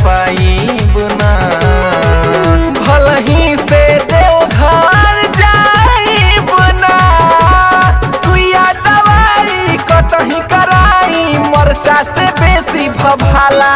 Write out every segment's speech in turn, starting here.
पाईब ना। भलही से देवघर जाईब ना, सुइया दवाई कतही कराई, मरचा से बेसी भभाला।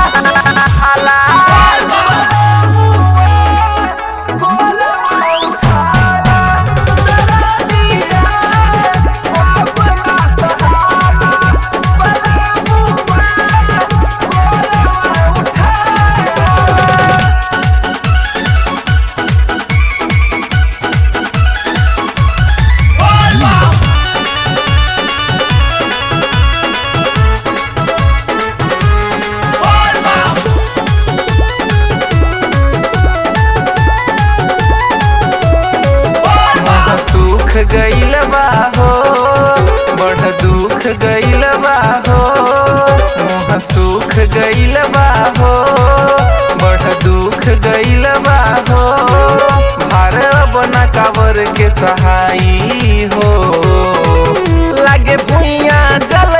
सुख गइल बा हो, बड़ दुख गइल बा हो, मुँह सुख गइल बा हो, बड़ दुख गइल बा हो। भार बना कावर के सहाई हो, लागे भुइया जल